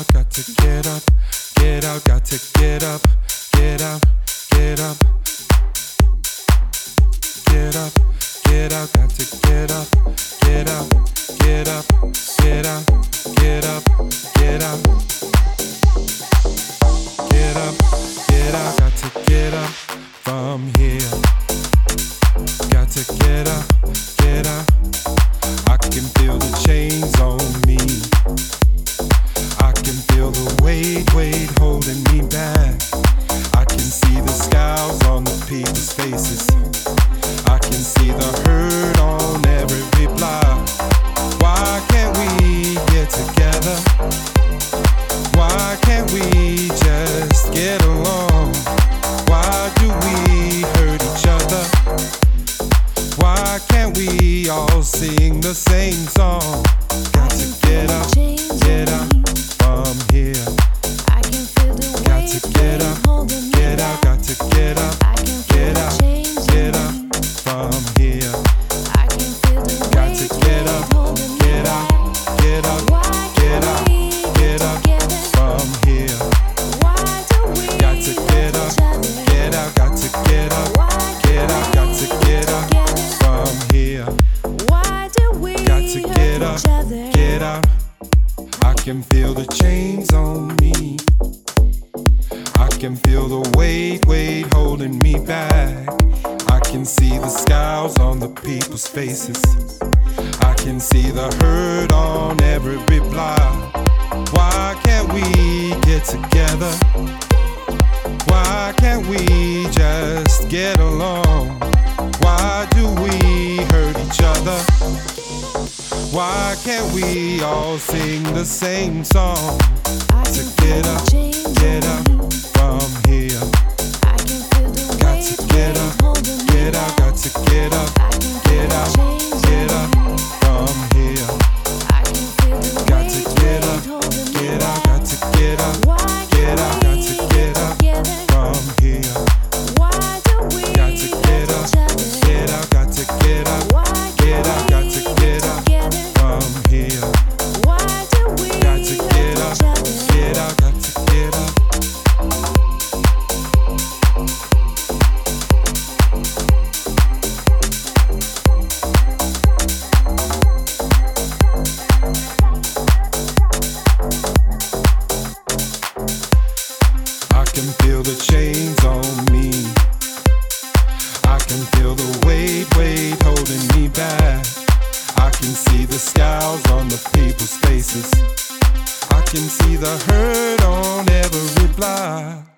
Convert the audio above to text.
out, got to get up, get out, got to get up, get up, get up, get up, get out, got to get up, get up, get up, get up, get up, get up, get up, get out, got to get up from here, got to get up, get up. I can feel the chains on me. I can feel the weight holding me back. I can see the scowls on the people's faces. I can see the hurt on every block. Why can't we get together? Why can't we just get along? Why do we hurt each other? Why can't we all sing the same song? Got to get up from here. Got to get up, get out, got to get up, get up, get up from here. Got to get up, get out, get up, get up, get up from here. Got to get up, get out, got to get up, get out, got to get up from here. Got to get up, get out. I can feel the chains on me. I can feel the weight holding me back. I can see the scowls on the people's faces. I can see the hurt on every block. Why can't we get together? Why can't we just get along? Why do we hurt each other? Why can't we all sing the same song? To get up from here. Got to get up, get out, got to get up, get out, get up from here. Got to get up, get out, got to get up, get out, got to get up from here. Got to get up, get out, got to get up, get out, got to get up from here. Got to get up, get out, got to get up. I can feel the chains on me. I can feel the weight holding me back. I can see the scowls on the people's faces. I can see the hurt on every block.